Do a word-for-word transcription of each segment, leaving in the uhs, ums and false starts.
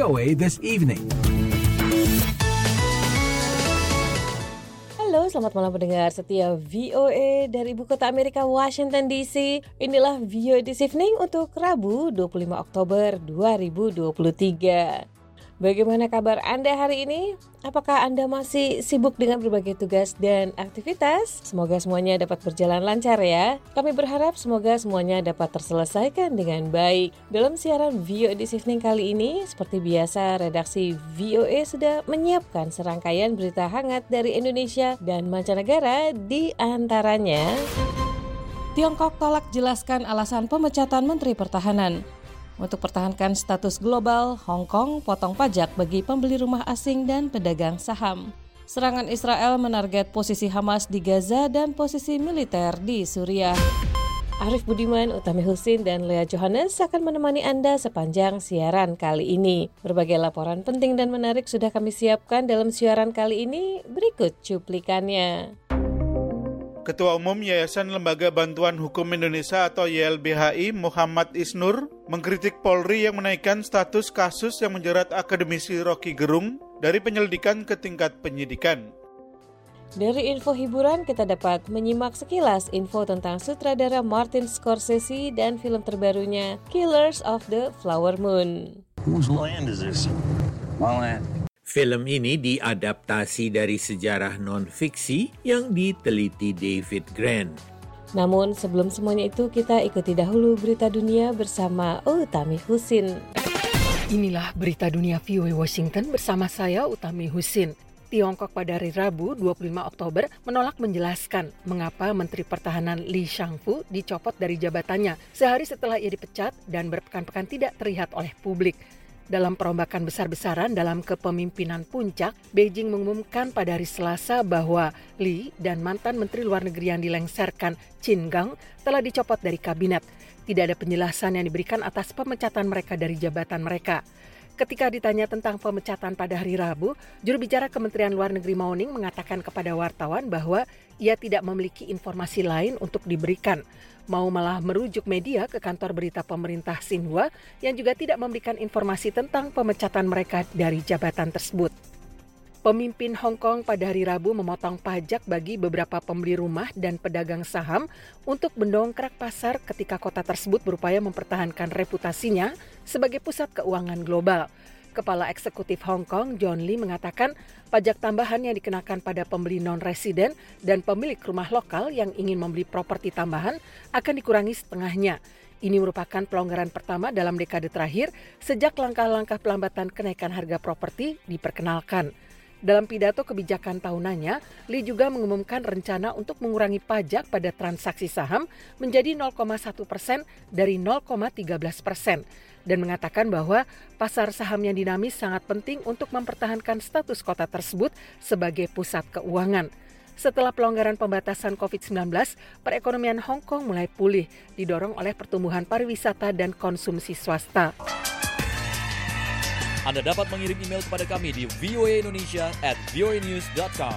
O A This Evening. Halo, selamat malam pendengar setia V O A dari ibu kota Amerika, Washington D C. Inilah V O A This Evening untuk Rabu dua puluh lima Oktober dua ribu dua puluh tiga. Bagaimana kabar Anda hari ini? Apakah Anda masih sibuk dengan berbagai tugas dan aktivitas? Semoga semuanya dapat berjalan lancar ya. Kami berharap semoga semuanya dapat terselesaikan dengan baik. Dalam siaran V O A This Evening kali ini, seperti biasa, redaksi V O A sudah menyiapkan serangkaian berita hangat dari Indonesia dan mancanegara, di antaranya Tiongkok tolak jelaskan alasan pemecatan Menteri Pertahanan. Untuk pertahankan status global, Hong Kong potong pajak bagi pembeli rumah asing dan pedagang saham. Serangan Israel menarget posisi Hamas di Gaza dan posisi militer di Suriah. Arif Budiman, Utami Husin, dan Lea Johannes akan menemani Anda sepanjang siaran kali ini. Berbagai laporan penting dan menarik sudah kami siapkan dalam siaran kali ini. Berikut cuplikannya. Ketua Umum Yayasan Lembaga Bantuan Hukum Indonesia atau Y L B H I, Muhammad Isnur, mengkritik Polri yang menaikkan status kasus yang menjerat akademisi Rocky Gerung dari penyelidikan ke tingkat penyidikan. Dari info hiburan, kita dapat menyimak sekilas info tentang sutradara Martin Scorsese dan film terbarunya Killers of the Flower Moon. Whose land is this? My land. Film ini diadaptasi dari sejarah non-fiksi yang diteliti David Grant. Namun sebelum semuanya itu, kita ikuti dahulu berita dunia bersama Utami Husin. Inilah berita dunia V O A Washington bersama saya Utami Husin. Tiongkok pada hari Rabu dua puluh lima Oktober menolak menjelaskan mengapa Menteri Pertahanan Li Shangfu dicopot dari jabatannya sehari setelah ia dipecat dan berpekan-pekan tidak terlihat oleh publik. Dalam perombakan besar-besaran dalam kepemimpinan puncak, Beijing mengumumkan pada hari Selasa bahwa Li dan mantan Menteri Luar Negeri yang dilengserkan, Qin Gang, telah dicopot dari kabinet. Tidak ada penjelasan yang diberikan atas pemecatan mereka dari jabatan mereka. Ketika ditanya tentang pemecatan pada hari Rabu, juru bicara Kementerian Luar Negeri Mao Ning mengatakan kepada wartawan bahwa ia tidak memiliki informasi lain untuk diberikan. Mao malah merujuk media ke kantor berita pemerintah Xinhua yang juga tidak memberikan informasi tentang pemecatan mereka dari jabatan tersebut. Pemimpin Hong Kong pada hari Rabu memotong pajak bagi beberapa pembeli rumah dan pedagang saham untuk mendongkrak pasar ketika kota tersebut berupaya mempertahankan reputasinya sebagai pusat keuangan global. Kepala Eksekutif Hong Kong, John Lee, mengatakan pajak tambahan yang dikenakan pada pembeli non-residen dan pemilik rumah lokal yang ingin membeli properti tambahan akan dikurangi setengahnya. Ini merupakan pelonggaran pertama dalam dekade terakhir sejak langkah-langkah pelambatan kenaikan harga properti diperkenalkan. Dalam pidato kebijakan tahunannya, Lee juga mengumumkan rencana untuk mengurangi pajak pada transaksi saham menjadi nol koma satu persen dari nol koma tiga belas persen. Dan mengatakan bahwa pasar saham yang dinamis sangat penting untuk mempertahankan status kota tersebut sebagai pusat keuangan. Setelah pelonggaran pembatasan covid sembilan belas, perekonomian Hong Kong mulai pulih, didorong oleh pertumbuhan pariwisata dan konsumsi swasta. Anda dapat mengirim email kepada kami di voaindonesia at voanews dot com.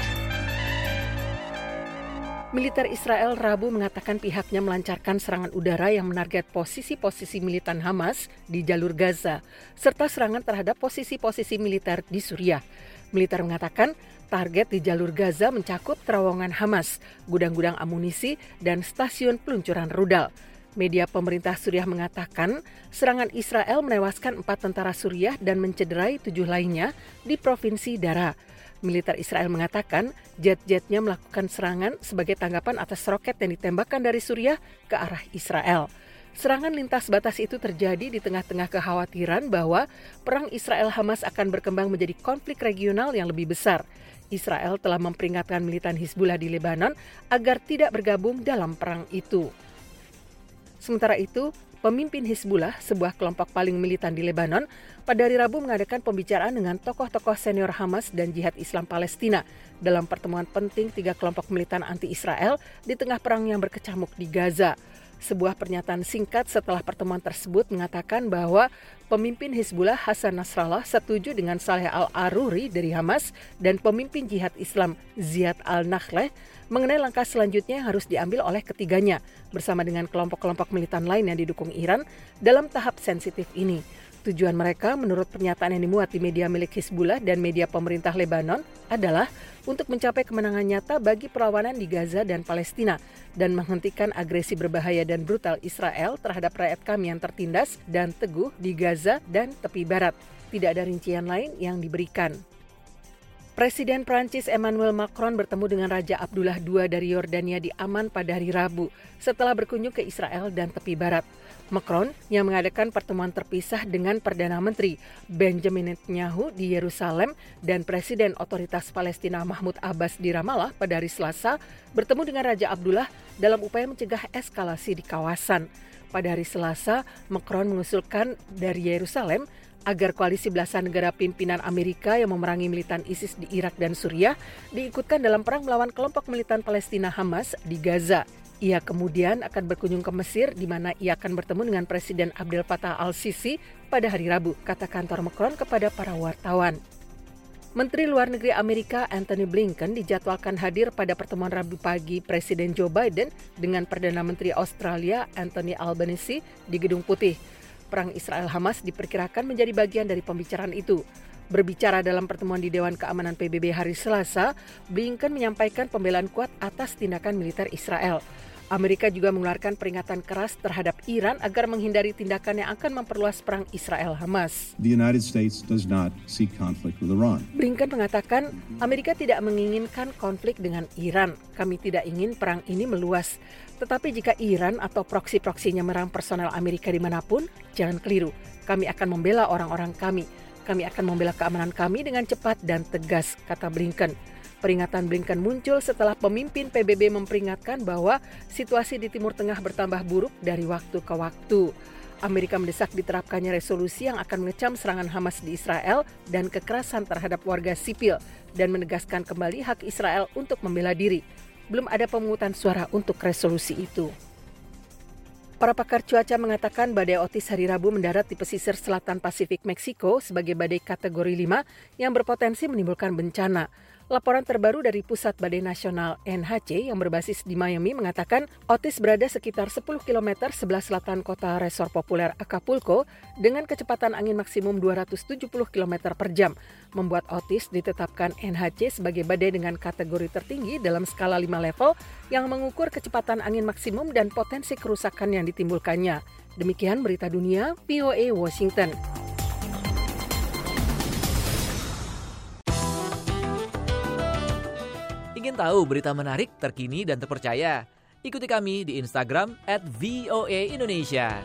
Militer Israel Rabu mengatakan pihaknya melancarkan serangan udara yang menarget posisi-posisi militan Hamas di jalur Gaza, serta serangan terhadap posisi-posisi militer di Suriah. Militer mengatakan target di jalur Gaza mencakup terowongan Hamas, gudang-gudang amunisi, dan stasiun peluncuran rudal. Media pemerintah Suriah mengatakan serangan Israel menewaskan empat tentara Suriah dan mencederai tujuh lainnya di Provinsi Dara. Militer Israel mengatakan jet-jetnya melakukan serangan sebagai tanggapan atas roket yang ditembakkan dari Suriah ke arah Israel. Serangan lintas batas itu terjadi di tengah-tengah kekhawatiran bahwa perang Israel-Hamas akan berkembang menjadi konflik regional yang lebih besar. Israel telah memperingatkan militan Hizbullah di Lebanon agar tidak bergabung dalam perang itu. Sementara itu, pemimpin Hizbullah, sebuah kelompok paling militan di Lebanon, pada hari Rabu mengadakan pembicaraan dengan tokoh-tokoh senior Hamas dan Jihad Islam Palestina dalam pertemuan penting tiga kelompok militan anti-Israel di tengah perang yang berkecamuk di Gaza. Sebuah pernyataan singkat setelah pertemuan tersebut mengatakan bahwa pemimpin Hizbullah Hasan Nasrallah setuju dengan Saleh al-Aruri dari Hamas dan pemimpin Jihad Islam Ziad al-Nakhleh mengenai langkah selanjutnya yang harus diambil oleh ketiganya bersama dengan kelompok-kelompok militan lain yang didukung Iran dalam tahap sensitif ini. Tujuan mereka menurut pernyataan yang dimuat di media milik Hizbullah dan media pemerintah Lebanon adalah untuk mencapai kemenangan nyata bagi perlawanan di Gaza dan Palestina dan menghentikan agresi berbahaya dan brutal Israel terhadap rakyat kami yang tertindas dan teguh di Gaza dan tepi barat. Tidak ada rincian lain yang diberikan. Presiden Prancis Emmanuel Macron bertemu dengan Raja Abdullah kedua dari Yordania di Amman pada hari Rabu setelah berkunjung ke Israel dan tepi barat. Macron yang mengadakan pertemuan terpisah dengan Perdana Menteri Benjamin Netanyahu di Yerusalem dan Presiden Otoritas Palestina Mahmud Abbas di Ramallah pada hari Selasa bertemu dengan Raja Abdullah dalam upaya mencegah eskalasi di kawasan. Pada hari Selasa, Macron mengusulkan dari Yerusalem agar koalisi belasan negara pimpinan Amerika yang memerangi militan ISIS di Irak dan Suriah diikutkan dalam perang melawan kelompok militan Palestina Hamas di Gaza. Ia kemudian akan berkunjung ke Mesir di mana ia akan bertemu dengan Presiden Abdel Fattah al-Sisi pada hari Rabu, kata kantor Macron kepada para wartawan. Menteri Luar Negeri Amerika Antony Blinken dijadwalkan hadir pada pertemuan Rabu pagi Presiden Joe Biden dengan Perdana Menteri Australia Anthony Albanese di Gedung Putih. Perang Israel-Hamas diperkirakan menjadi bagian dari pembicaraan itu. Berbicara dalam pertemuan di Dewan Keamanan P B B hari Selasa, Blinken menyampaikan pembelaan kuat atas tindakan militer Israel. Amerika juga mengeluarkan peringatan keras terhadap Iran agar menghindari tindakan yang akan memperluas perang Israel-Hamas. The United States does not seek conflict with Iran. Blinken mengatakan Amerika tidak menginginkan konflik dengan Iran. Kami tidak ingin perang ini meluas. Tetapi jika Iran atau proksi-proksinya menyerang personel Amerika dimanapun, jangan keliru. Kami akan membela orang-orang kami. Kami akan membela keamanan kami dengan cepat dan tegas, kata Blinken. Peringatan Blinken muncul setelah pemimpin P B B memperingatkan bahwa situasi di Timur Tengah bertambah buruk dari waktu ke waktu. Amerika mendesak diterapkannya resolusi yang akan mengecam serangan Hamas di Israel dan kekerasan terhadap warga sipil dan menegaskan kembali hak Israel untuk membela diri. Belum ada pemungutan suara untuk resolusi itu. Para pakar cuaca mengatakan badai Otis hari Rabu mendarat di pesisir selatan Pasifik Meksiko sebagai badai kategori lima yang berpotensi menimbulkan bencana. Laporan terbaru dari Pusat Badai Nasional N H C yang berbasis di Miami mengatakan Otis berada sekitar sepuluh kilometer sebelah selatan kota resor populer Acapulco dengan kecepatan angin maksimum dua ratus tujuh puluh kilometer per jam, membuat Otis ditetapkan N H C sebagai badai dengan kategori tertinggi dalam skala lima level yang mengukur kecepatan angin maksimum dan potensi kerusakan yang ditimbulkannya. Demikian berita dunia V O A Washington. Ingin tahu berita menarik, terkini, dan terpercaya? Ikuti kami di Instagram at V O A Indonesia.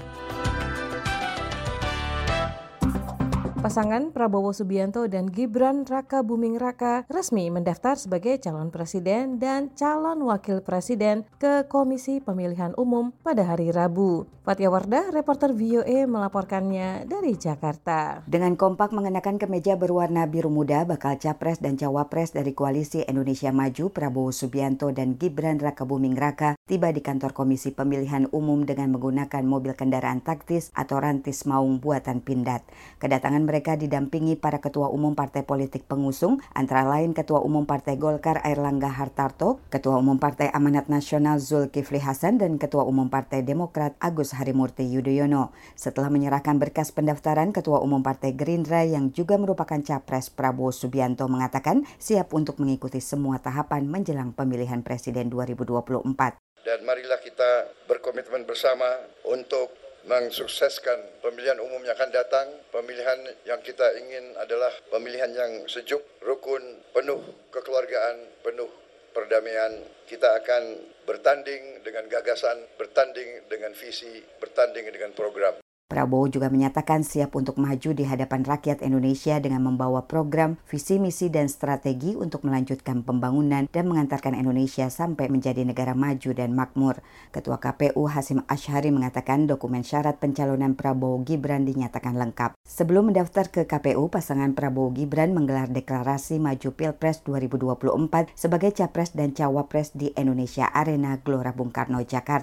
Pasangan Prabowo Subianto dan Gibran Raka Buming Raka resmi mendaftar sebagai calon presiden dan calon wakil presiden ke Komisi Pemilihan Umum pada hari Rabu. Fatia Wardah, reporter V O A melaporkannya dari Jakarta. Dengan kompak mengenakan kemeja berwarna biru muda, bakal capres dan cawapres dari Koalisi Indonesia Maju Prabowo Subianto dan Gibran Raka Buming Raka tiba di kantor Komisi Pemilihan Umum dengan menggunakan mobil kendaraan taktis atau rantis maung buatan Pindad. Kedatangan mereka didampingi para ketua umum partai politik pengusung, antara lain Ketua Umum Partai Golkar Airlangga Hartarto, Ketua Umum Partai Amanat Nasional Zulkifli Hasan, dan Ketua Umum Partai Demokrat Agus Harimurti Yudhoyono. Setelah menyerahkan berkas pendaftaran, Ketua Umum Partai Gerindra yang juga merupakan capres Prabowo Subianto mengatakan siap untuk mengikuti semua tahapan menjelang pemilihan presiden dua ribu dua puluh empat. Dan marilah kita berkomitmen bersama untuk mensukseskan pemilihan umum yang akan datang. Pemilihan yang kita ingin adalah pemilihan yang sejuk, rukun, penuh kekeluargaan, penuh perdamaian. Kita akan bertanding dengan gagasan, bertanding dengan visi, bertanding dengan program. Prabowo juga menyatakan siap untuk maju di hadapan rakyat Indonesia dengan membawa program, visi, misi, dan strategi untuk melanjutkan pembangunan dan mengantarkan Indonesia sampai menjadi negara maju dan makmur. Ketua K P U Hasyim Asyhari mengatakan dokumen syarat pencalonan Prabowo Gibran dinyatakan lengkap. Sebelum mendaftar ke K P U, pasangan Prabowo Gibran menggelar deklarasi maju Pilpres dua ribu dua puluh empat sebagai capres dan cawapres di Indonesia Arena Gelora Bung Karno, Jakarta.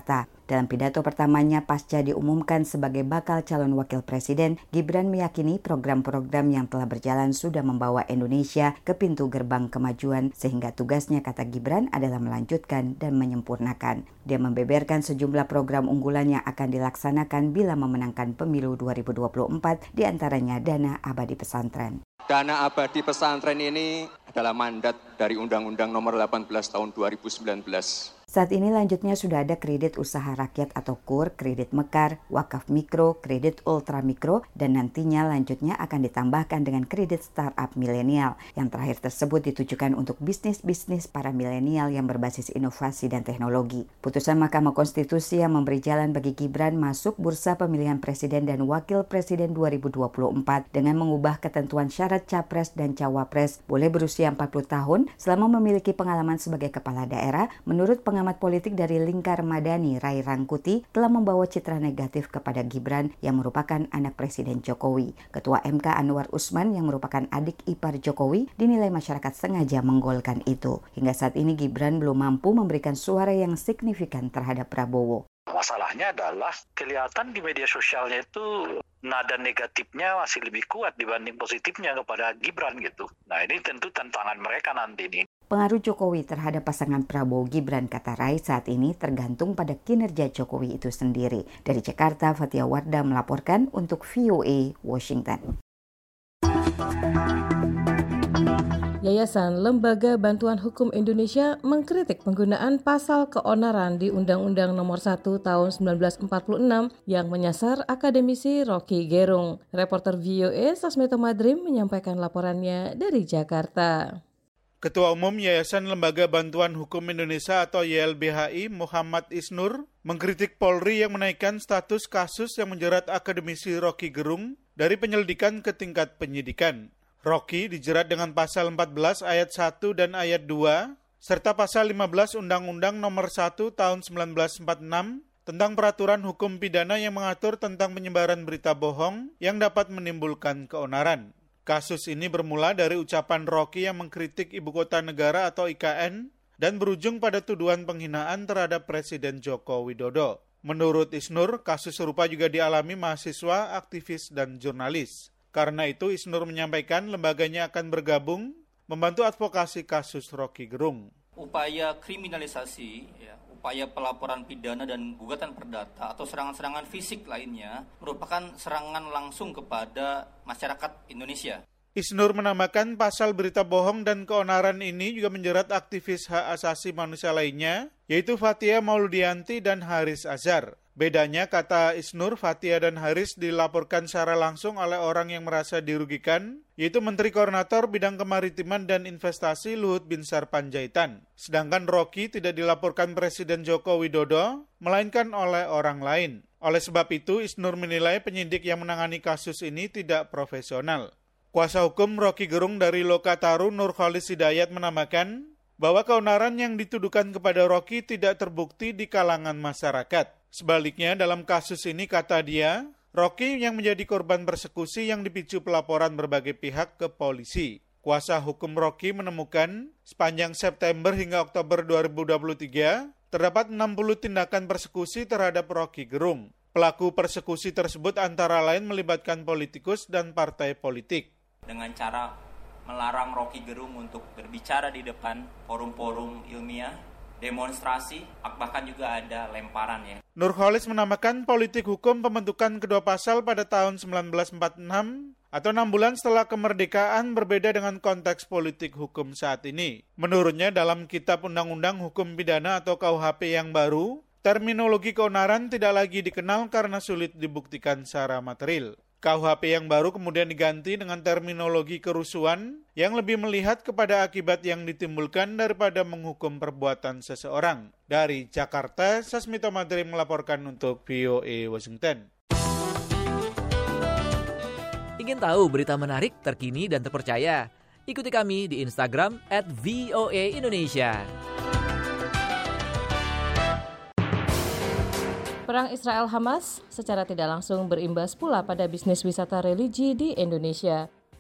Dalam pidato pertamanya pasca diumumkan sebagai bakal calon wakil presiden, Gibran meyakini program-program yang telah berjalan sudah membawa Indonesia ke pintu gerbang kemajuan, sehingga tugasnya, kata Gibran, adalah melanjutkan dan menyempurnakan. Dia membeberkan sejumlah program unggulan yang akan dilaksanakan bila memenangkan pemilu dua ribu dua puluh empat, diantaranya dana abadi pesantren. Dana abadi pesantren ini adalah mandat dari Undang-Undang Nomor delapan belas Tahun dua ribu sembilan belas. Saat ini lanjutnya sudah ada kredit usaha rakyat atau K U R, kredit mekar, wakaf mikro, kredit ultra mikro, dan nantinya lanjutnya akan ditambahkan dengan kredit startup milenial. Yang terakhir tersebut ditujukan untuk bisnis-bisnis para milenial yang berbasis inovasi dan teknologi. Putusan Mahkamah Konstitusi yang memberi jalan bagi Gibran masuk bursa pemilihan presiden dan wakil presiden dua ribu dua puluh empat dengan mengubah ketentuan syarat capres dan cawapres boleh berusia empat puluh tahun selama memiliki pengalaman sebagai kepala daerah. Menurut pengamat politik dari Lingkar Madani, Rai Rangkuti, telah membawa citra negatif kepada Gibran yang merupakan anak Presiden Jokowi. Ketua M K Anwar Usman yang merupakan adik ipar Jokowi dinilai masyarakat sengaja menggolkan itu. Hingga saat ini Gibran belum mampu memberikan suara yang signifikan terhadap Prabowo. Masalahnya adalah kelihatan di media sosialnya itu nada negatifnya masih lebih kuat dibanding positifnya kepada Gibran gitu. Nah ini tentu tantangan mereka nanti nih. Pengaruh Jokowi terhadap pasangan Prabowo Gibran, kata Rai, saat ini tergantung pada kinerja Jokowi itu sendiri. Dari Jakarta, Fatia Wardah melaporkan untuk V O A Washington. Yayasan Lembaga Bantuan Hukum Indonesia mengkritik penggunaan pasal keonaran di Undang-Undang Nomor satu Tahun seribu sembilan ratus empat puluh enam yang menyasar akademisi Rocky Gerung. Reporter V O A Sasmito Madrim menyampaikan laporannya dari Jakarta. Ketua Umum Yayasan Lembaga Bantuan Hukum Indonesia atau Y L B H I Muhammad Isnur mengkritik Polri yang menaikkan status kasus yang menjerat akademisi Rocky Gerung dari penyelidikan ke tingkat penyidikan. Rocky dijerat dengan pasal empat belas ayat satu dan ayat dua serta pasal lima belas Undang-Undang Nomor satu Tahun seribu sembilan ratus empat puluh enam tentang peraturan hukum pidana yang mengatur tentang penyebaran berita bohong yang dapat menimbulkan keonaran. Kasus ini bermula dari ucapan Rocky yang mengkritik Ibu Kota Negara atau I K N dan berujung pada tuduhan penghinaan terhadap Presiden Joko Widodo. Menurut Isnur, kasus serupa juga dialami mahasiswa, aktivis, dan jurnalis. Karena itu, Isnur menyampaikan lembaganya akan bergabung membantu advokasi kasus Rocky Gerung. Upaya kriminalisasi, ya, upaya pelaporan pidana dan gugatan perdata atau serangan-serangan fisik lainnya merupakan serangan langsung kepada masyarakat Indonesia. Isnur menambahkan pasal berita bohong dan keonaran ini juga menjerat aktivis hak asasi manusia lainnya, yaitu Fathia Mauludianti dan Haris Azhar. Bedanya, kata Isnur, Fathia dan Haris dilaporkan secara langsung oleh orang yang merasa dirugikan, yaitu Menteri Koordinator Bidang Kemaritiman dan Investasi Luhut Binsar Panjaitan. Sedangkan Rocky tidak dilaporkan Presiden Joko Widodo, melainkan oleh orang lain. Oleh sebab itu, Isnur menilai penyidik yang menangani kasus ini tidak profesional. Kuasa hukum Rocky Gerung dari Lokataru, Nurholis Hidayat, menambahkan bahwa keonaran yang dituduhkan kepada Rocky tidak terbukti di kalangan masyarakat. Sebaliknya, dalam kasus ini, kata dia, Rocky yang menjadi korban persekusi yang dipicu pelaporan berbagai pihak ke polisi. Kuasa hukum Rocky menemukan sepanjang September hingga Oktober dua ribu dua puluh tiga, terdapat enam puluh tindakan persekusi terhadap Rocky Gerung. Pelaku persekusi tersebut antara lain melibatkan politikus dan partai politik. Dengan cara melarang Rocky Gerung untuk berbicara di depan forum-forum ilmiah, demonstrasi, bahkan juga ada lemparan ya. Nurholis menambahkan politik hukum pembentukan kedua pasal pada tahun seribu sembilan ratus empat puluh enam atau enam bulan setelah kemerdekaan berbeda dengan konteks politik hukum saat ini. Menurutnya dalam Kitab Undang-Undang Hukum Pidana atau K U H P yang baru, terminologi keonaran tidak lagi dikenal karena sulit dibuktikan secara material. K U H P yang baru kemudian diganti dengan terminologi kerusuhan yang lebih melihat kepada akibat yang ditimbulkan daripada menghukum perbuatan seseorang. Dari Jakarta, Sasmito Madrim melaporkan untuk V O A Washington. Ingin tahu berita menarik, terkini, dan terpercaya? Ikuti kami di Instagram at V O A Indonesia. Perang Israel-Hamas secara tidak langsung berimbas pula pada bisnis wisata religi di Indonesia.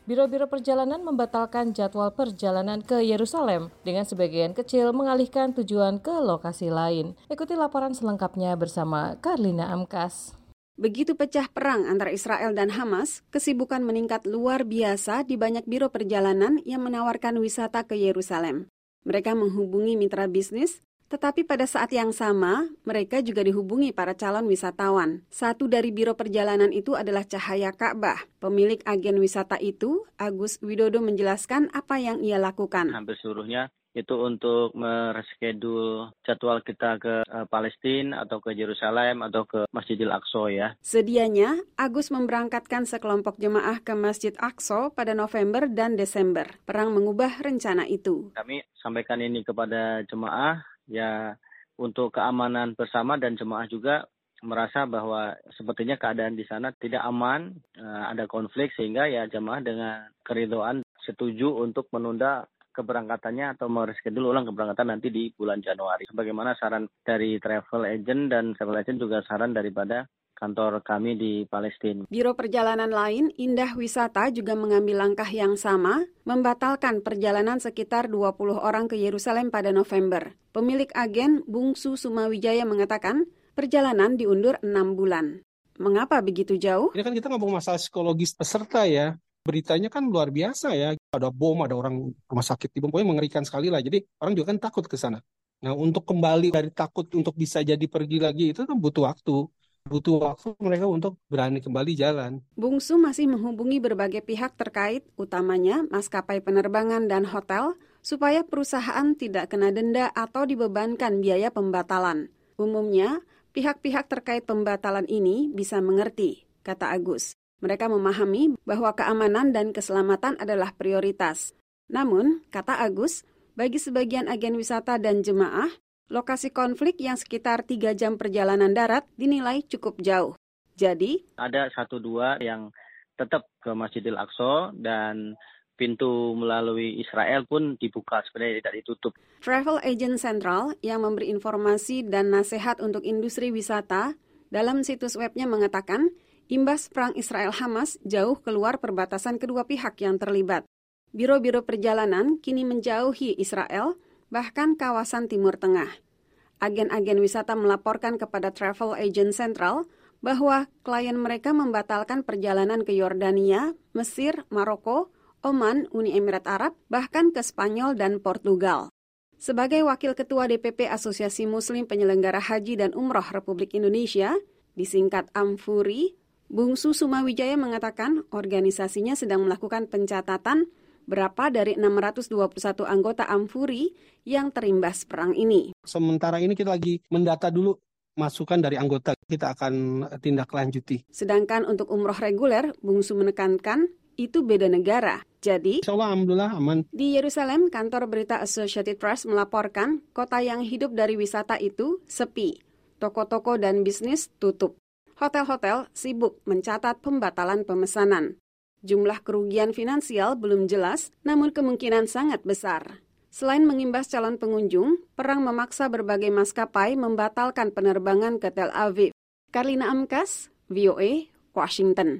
Biro-biro perjalanan membatalkan jadwal perjalanan ke Yerusalem dengan sebagian kecil mengalihkan tujuan ke lokasi lain. Ikuti laporan selengkapnya bersama Karlina Amkas. Begitu pecah perang antara Israel dan Hamas, kesibukan meningkat luar biasa di banyak biro perjalanan yang menawarkan wisata ke Yerusalem. Mereka menghubungi mitra bisnis, tetapi pada saat yang sama, mereka juga dihubungi para calon wisatawan. Satu dari biro perjalanan itu adalah Cahaya Ka'bah. Pemilik agen wisata itu, Agus Widodo, menjelaskan apa yang ia lakukan. Hampir seluruhnya itu untuk mereschedule jadwal kita ke uh, Palestina atau ke Yerusalem atau ke Masjidil Aqsa ya. Sedianya, Agus memberangkatkan sekelompok jemaah ke Masjid Aqsa pada November dan Desember. Perang mengubah rencana itu. Kami sampaikan ini kepada jemaah, ya untuk keamanan bersama, dan jemaah juga merasa bahwa sepertinya keadaan di sana tidak aman, uh, ada konflik, sehingga ya jemaah dengan keridhaan setuju untuk menunda keberangkatannya atau mereschedule ulang keberangkatan nanti di bulan Januari. Sebagaimana saran dari travel agent, dan travel agent juga saran daripada kantor kami di Palestina. Biro perjalanan lain, Indah Wisata, juga mengambil langkah yang sama, membatalkan perjalanan sekitar dua puluh orang ke Yerusalem pada November. Pemilik agen, Bungsu Sumawijaya, mengatakan perjalanan diundur enam bulan. Mengapa begitu jauh? Ini kan kita ngomong masalah psikologis peserta ya. Beritanya kan luar biasa ya. Ada bom, ada orang rumah sakit di bom. Pokoknya mengerikan sekali lah. Jadi orang juga kan takut ke sana. Nah, untuk kembali dari takut untuk bisa jadi pergi lagi itu kan butuh waktu. Butuh waktu mereka untuk berani kembali jalan. Bungsu masih menghubungi berbagai pihak terkait, utamanya maskapai penerbangan dan hotel, supaya perusahaan tidak kena denda atau dibebankan biaya pembatalan. Umumnya, pihak-pihak terkait pembatalan ini bisa mengerti, kata Agus. Mereka memahami bahwa keamanan dan keselamatan adalah prioritas. Namun, kata Agus, bagi sebagian agen wisata dan jemaah, lokasi konflik yang sekitar tiga jam perjalanan darat dinilai cukup jauh. Jadi, ada satu dua yang tetap ke Masjidil Aqsa, dan pintu melalui Israel pun dibuka, sebenarnya tidak ditutup. Travel Agent Central yang memberi informasi dan nasihat untuk industri wisata dalam situs webnya mengatakan, imbas perang Israel-Hamas jauh keluar perbatasan kedua pihak yang terlibat. Biro-biro perjalanan kini menjauhi Israel, bahkan kawasan Timur Tengah. Agen-agen wisata melaporkan kepada Travel Agent Central bahwa klien mereka membatalkan perjalanan ke Yordania, Mesir, Maroko, Oman, Uni Emirat Arab, bahkan ke Spanyol dan Portugal. Sebagai Wakil Ketua D P P Asosiasi Muslim Penyelenggara Haji dan Umroh Republik Indonesia, disingkat Amfuri, Bungsu Sumawijaya mengatakan organisasinya sedang melakukan pencatatan berapa dari enam ratus dua puluh satu anggota Amfuri yang terimbas perang ini. Sementara ini kita lagi mendata dulu masukan dari anggota, kita akan tindak lanjuti. Sedangkan untuk umroh reguler, Bungsu menekankan itu beda negara. Jadi, Insya Allah, alhamdulillah aman. Di Yerusalem, kantor berita Associated Press melaporkan kota yang hidup dari wisata itu sepi. Toko-toko dan bisnis tutup. Hotel-hotel sibuk mencatat pembatalan pemesanan. Jumlah kerugian finansial belum jelas, namun kemungkinan sangat besar. Selain mengimbas calon pengunjung, perang memaksa berbagai maskapai membatalkan penerbangan ke Tel Aviv. Karlina Amkas, V O A, Washington.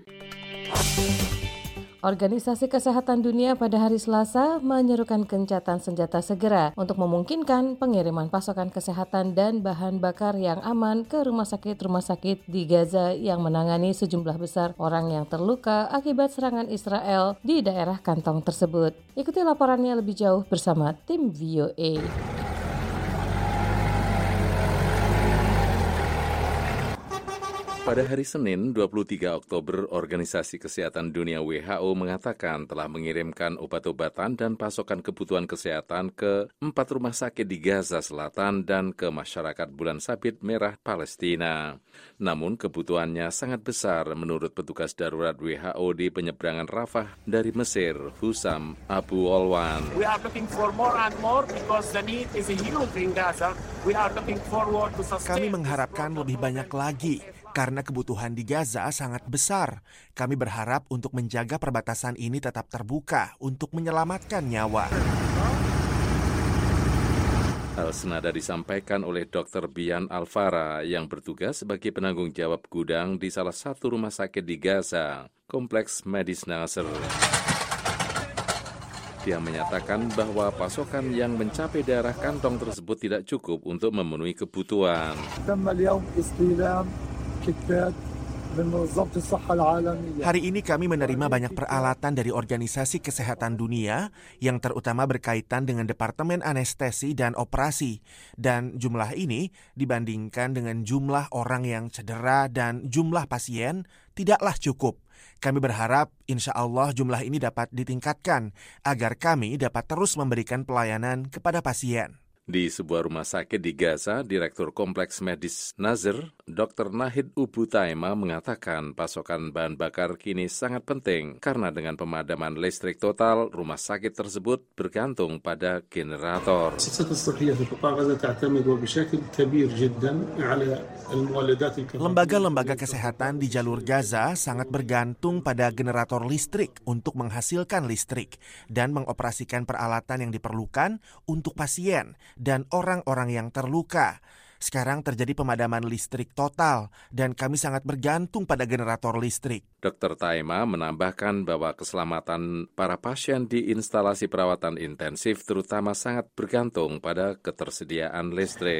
Organisasi Kesehatan Dunia pada hari Selasa menyerukan gencatan senjata segera untuk memungkinkan pengiriman pasokan kesehatan dan bahan bakar yang aman ke rumah sakit-rumah sakit di Gaza yang menangani sejumlah besar orang yang terluka akibat serangan Israel di daerah kantong tersebut. Ikuti laporannya lebih jauh bersama tim V O A. Pada hari Senin, dua puluh tiga Oktober, Organisasi Kesehatan Dunia W H O mengatakan telah mengirimkan obat-obatan dan pasokan kebutuhan kesehatan ke empat rumah sakit di Gaza Selatan dan ke masyarakat Bulan Sabit Merah Palestina. Namun kebutuhannya sangat besar menurut petugas darurat W H O di penyeberangan Rafah dari Mesir, Husam Abu Olwan. We are looking for more and more because the need is huge in Gaza. We are looking forward to sustain. Kami mengharapkan lebih banyak lagi. Karena kebutuhan di Gaza sangat besar, kami berharap untuk menjaga perbatasan ini tetap terbuka untuk menyelamatkan nyawa. Hal senada disampaikan oleh Dokter Bian Alvara yang bertugas sebagai penanggung jawab gudang di salah satu rumah sakit di Gaza, Kompleks Medis Nasr. Dia menyatakan bahwa pasokan yang mencapai daerah kantong tersebut tidak cukup untuk memenuhi kebutuhan. Hari ini kami menerima banyak peralatan dari Organisasi Kesehatan Dunia yang terutama berkaitan dengan Departemen Anestesi dan Operasi. Dan jumlah ini dibandingkan dengan jumlah orang yang cedera dan jumlah pasien tidaklah cukup. Kami berharap insya Allah jumlah ini dapat ditingkatkan agar kami dapat terus memberikan pelayanan kepada pasien. Di sebuah rumah sakit di Gaza, Direktur Kompleks Medis Nazir, Doktor Nahid Ubu Taima mengatakan pasokan bahan bakar kini sangat penting karena dengan pemadaman listrik total, rumah sakit tersebut bergantung pada generator. Lembaga-lembaga kesehatan di jalur Gaza sangat bergantung pada generator listrik untuk menghasilkan listrik dan mengoperasikan peralatan yang diperlukan untuk pasien dan orang-orang yang terluka. Sekarang terjadi pemadaman listrik total dan kami sangat bergantung pada generator listrik. Dokter Taima menambahkan bahwa keselamatan para pasien di instalasi perawatan intensif terutama sangat bergantung pada ketersediaan listrik.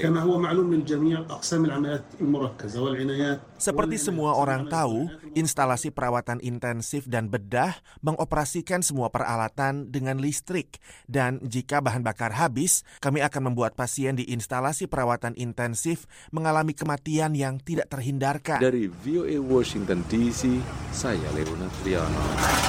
Seperti semua orang tahu, instalasi perawatan intensif dan bedah mengoperasikan semua peralatan dengan listrik. Dan jika bahan bakar habis, kami akan membuat pasien di instalasi perawatan intensif mengalami kematian yang tidak terhindarkan. Dari V O A Washington D C, saya Leona Triano.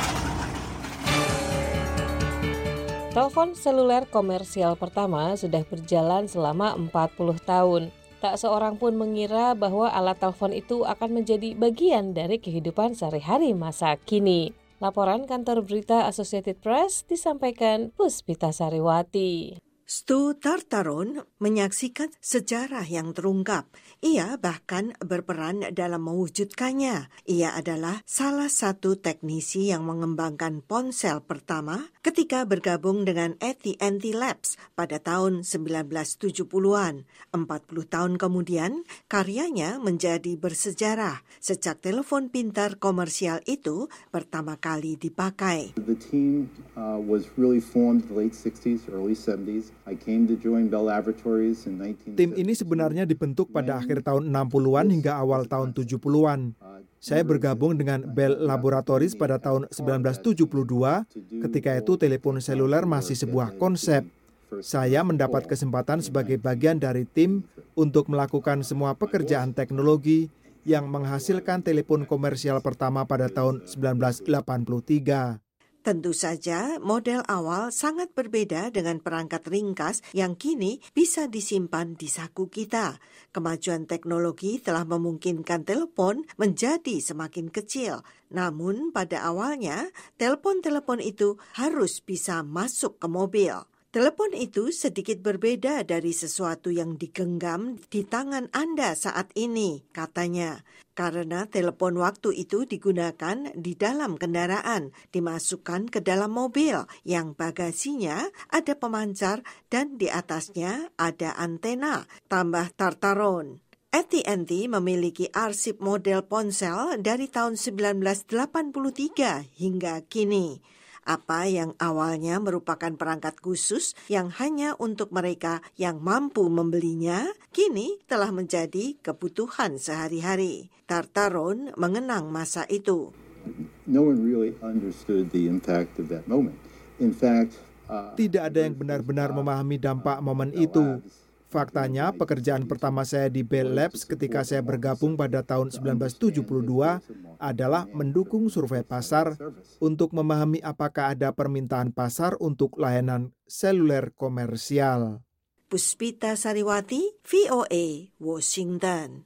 Telepon seluler komersial pertama sudah berjalan selama empat puluh tahun. Tak seorang pun mengira bahwa alat telepon itu akan menjadi bagian dari kehidupan sehari-hari masa kini. Laporan kantor berita Associated Press disampaikan Puspita Sariwati. Stu Tartaron menyaksikan sejarah yang terungkap. Ia bahkan berperan dalam mewujudkannya. Ia adalah salah satu teknisi yang mengembangkan ponsel pertama ketika bergabung dengan A T and T Labs pada tahun sembilan belas tujuh puluhan. empat puluh tahun kemudian, karyanya menjadi bersejarah sejak telepon pintar komersial itu pertama kali dipakai. The team uh, was really formed in the late sixties, early seventies. I came to join Bell Laboratories in nineteen seventy. Tim ini sebenarnya dibentuk pada akhir tahun enam puluhan hingga awal tahun tujuh puluhan. Saya bergabung dengan Bell Laboratories pada tahun sembilan belas tujuh puluh dua, ketika itu telepon seluler masih sebuah konsep. Saya mendapat kesempatan sebagai bagian dari tim untuk melakukan semua pekerjaan teknologi yang menghasilkan telepon komersial pertama pada tahun sembilan belas delapan puluh tiga. Tentu saja, model awal sangat berbeda dengan perangkat ringkas yang kini bisa disimpan di saku kita. Kemajuan teknologi telah memungkinkan telepon menjadi semakin kecil. Namun pada awalnya, telepon-telepon itu harus bisa masuk ke mobil. Telepon itu sedikit berbeda dari sesuatu yang digenggam di tangan Anda saat ini, katanya. Karena telepon waktu itu digunakan di dalam kendaraan, dimasukkan ke dalam mobil yang bagasinya ada pemancar dan di atasnya ada antena, tambah Tartaron. A T and T memiliki arsip model ponsel dari tahun sembilan belas delapan puluh tiga hingga kini. Apa yang awalnya merupakan perangkat khusus yang hanya untuk mereka yang mampu membelinya, kini telah menjadi kebutuhan sehari-hari. Tartaron mengenang masa itu. No one really understood the impact of that moment. In fact, uh, tidak ada yang benar-benar memahami dampak momen itu. Faktanya, pekerjaan pertama saya di Bell Labs ketika saya bergabung pada tahun sembilan belas tujuh puluh dua adalah mendukung survei pasar untuk memahami apakah ada permintaan pasar untuk layanan seluler komersial. Puspita Sariwati, V O A, Washington.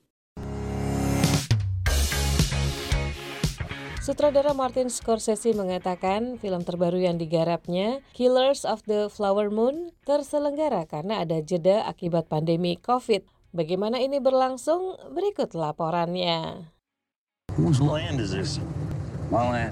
Sutradara Martin Scorsese mengatakan film terbaru yang digarapnya, Killers of the Flower Moon, terselenggara karena ada jeda akibat pandemi COVID. Bagaimana ini berlangsung? Berikut laporannya. Whose land is this? My land.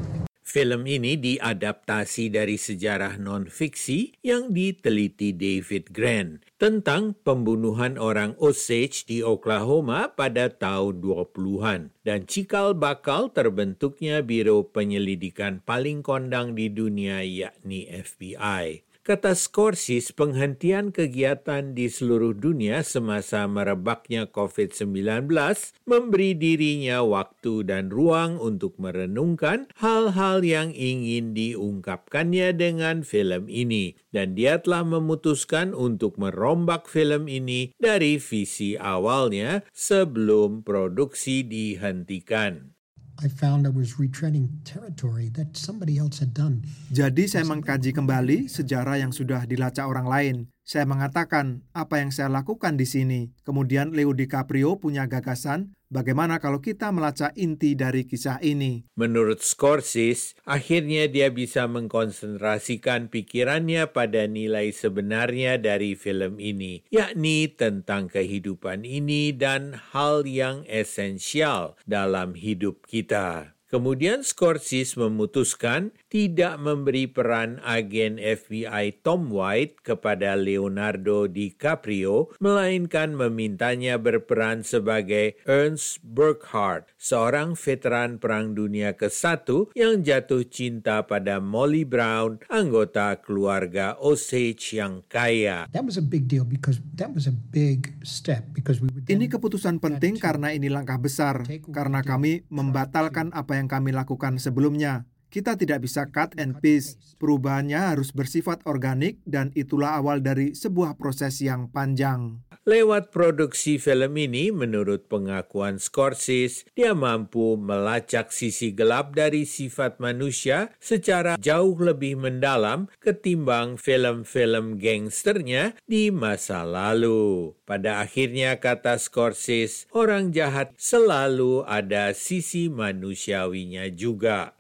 Film ini diadaptasi dari sejarah non-fiksi yang diteliti David Grant tentang pembunuhan orang Osage di Oklahoma pada tahun dua puluhan dan cikal bakal terbentuknya Biro Penyelidikan paling kondang di dunia yakni F B I. Kata Scorsese, penghentian kegiatan di seluruh dunia semasa merebaknya covid sembilan belas memberi dirinya waktu dan ruang untuk merenungkan hal-hal yang ingin diungkapkannya dengan film ini. Dan dia telah memutuskan untuk merombak film ini dari visi awalnya sebelum produksi dihentikan. I found I was retreading territory that somebody else had done. Jadi saya mengkaji kembali sejarah yang sudah dilacak orang lain. Saya mengatakan apa yang saya lakukan di sini. Kemudian Leo DiCaprio punya gagasan, bagaimana kalau kita melacak inti dari kisah ini. Menurut Scorsese, akhirnya dia bisa mengkonsentrasikan pikirannya pada nilai sebenarnya dari film ini, yakni tentang kehidupan ini dan hal yang esensial dalam hidup kita. Kemudian Scorsese memutuskan tidak memberi peran agen F B I Tom White kepada Leonardo DiCaprio, melainkan memintanya berperan sebagai Ernst Burkhardt, seorang veteran Perang Dunia ke satu yang jatuh cinta pada Molly Brown, anggota keluarga Osage yang kaya. That was a big deal because that was a big step because we would Ini keputusan penting karena ini langkah besar, karena kami membatalkan apa yang kami lakukan sebelumnya. Kita tidak bisa cut and paste. Perubahannya harus bersifat organik dan itulah awal dari sebuah proses yang panjang. Lewat produksi film ini, menurut pengakuan Scorsese, dia mampu melacak sisi gelap dari sifat manusia secara jauh lebih mendalam ketimbang film-film gangsternya di masa lalu. Pada akhirnya, kata Scorsese, orang jahat selalu ada sisi manusiawinya juga.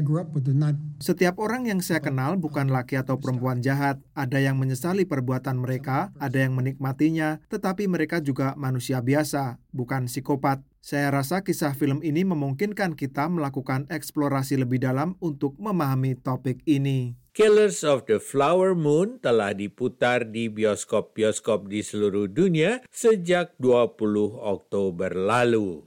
Setiap orang yang saya kenal bukan laki atau perempuan jahat. Ada yang menyesali perbuatan mereka, ada yang menikmatinya, tetapi mereka juga manusia biasa, bukan psikopat. Saya rasa kisah film ini memungkinkan kita melakukan eksplorasi lebih dalam untuk memahami topik ini. Killers of the Flower Moon telah diputar di bioskop-bioskop di seluruh dunia sejak dua puluh Oktober lalu.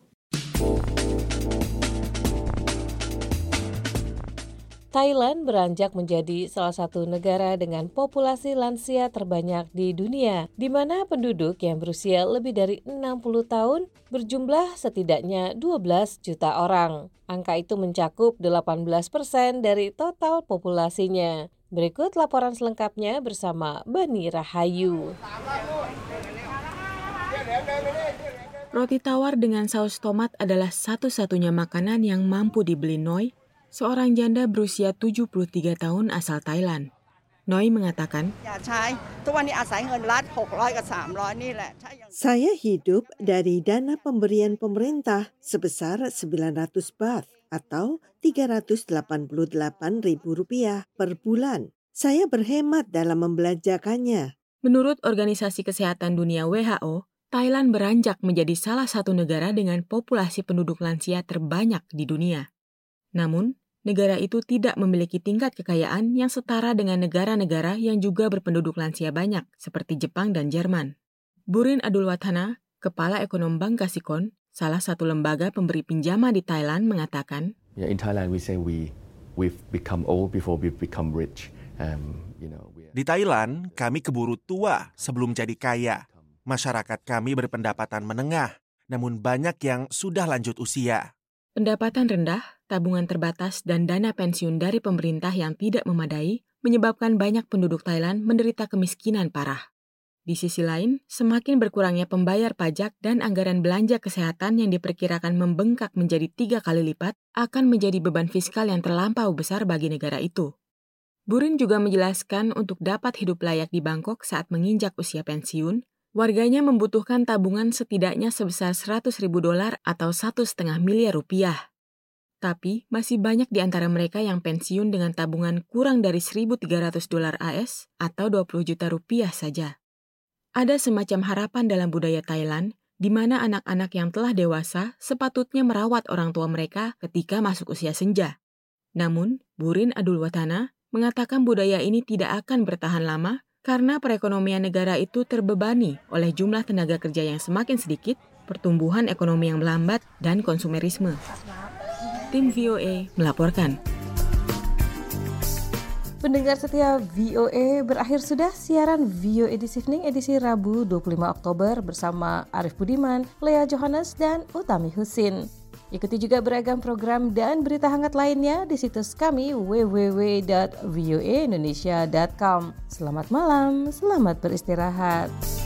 Thailand beranjak menjadi salah satu negara dengan populasi lansia terbanyak di dunia, di mana penduduk yang berusia lebih dari enam puluh tahun berjumlah setidaknya dua belas juta orang. Angka itu mencakup delapan belas persen dari total populasinya. Berikut laporan selengkapnya bersama Bani Rahayu. Roti tawar dengan saus tomat adalah satu-satunya makanan yang mampu dibeli Noi, seorang janda berusia tujuh puluh tiga tahun asal Thailand. Noi mengatakan, saya hidup dari dana pemberian pemerintah sebesar sembilan ratus baht atau tiga ratus delapan puluh delapan ribu rupiah per bulan. Saya berhemat dalam membelanjakannya. Menurut Organisasi Kesehatan Dunia W H O, Thailand beranjak menjadi salah satu negara dengan populasi penduduk lansia terbanyak di dunia. Namun, negara itu tidak memiliki tingkat kekayaan yang setara dengan negara-negara yang juga berpenduduk lansia banyak, seperti Jepang dan Jerman. Burin Adulwathana, Kepala Ekonom Bank Kasikon, salah satu lembaga pemberi pinjaman di Thailand, mengatakan, yeah, in Thailand we say we we've become old before we've become rich. Um, you know, we are... Di Thailand, kami keburu tua sebelum jadi kaya. Masyarakat kami berpendapatan menengah, namun banyak yang sudah lanjut usia. Pendapatan rendah, tabungan terbatas, dan dana pensiun dari pemerintah yang tidak memadai menyebabkan banyak penduduk Thailand menderita kemiskinan parah. Di sisi lain, semakin berkurangnya pembayar pajak dan anggaran belanja kesehatan yang diperkirakan membengkak menjadi tiga kali lipat akan menjadi beban fiskal yang terlampau besar bagi negara itu. Burin juga menjelaskan untuk dapat hidup layak di Bangkok saat menginjak usia pensiun, warganya membutuhkan tabungan setidaknya sebesar seratus ribu dolar atau satu koma lima miliar rupiah. Tapi, masih banyak di antara mereka yang pensiun dengan tabungan kurang dari seribu tiga ratus dolar A S atau dua puluh juta rupiah saja. Ada semacam harapan dalam budaya Thailand, di mana anak-anak yang telah dewasa sepatutnya merawat orang tua mereka ketika masuk usia senja. Namun, Burin Adulwatana mengatakan budaya ini tidak akan bertahan lama karena perekonomian negara itu terbebani oleh jumlah tenaga kerja yang semakin sedikit, pertumbuhan ekonomi yang melambat, dan konsumerisme. Tim V O A melaporkan. Pendengar setia V O A, berakhir sudah siaran V O A This Evening edisi Rabu dua puluh lima Oktober bersama Arif Budiman, Lea Johannes, dan Utami Husin. Ikuti juga beragam program dan berita hangat lainnya di situs kami w w w dot v o a indonesia dot com. Selamat malam, selamat beristirahat.